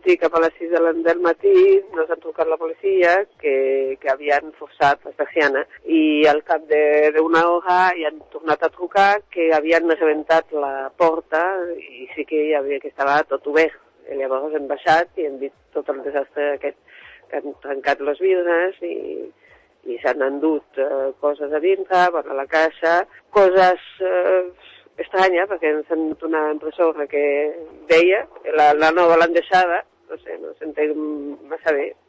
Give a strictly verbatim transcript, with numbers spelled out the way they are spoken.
matí, cap a les sis del matí, nos han trucat la policia que, que havien forçat la persiana i al cap d'una hora hi han tornat a trucar que havien assabentat la porta i sí que hi havia que estava tot obert. I llavors hem baixat i hem vist tot el desastre aquest, que han trencat les vidres i, i s'han endut eh, coses a dintre, a la caixa, coses eh, estranyes, perquè ens han donat una impressora que deia, la, la nova l'han deixada, no sé, no s'entén massa bé.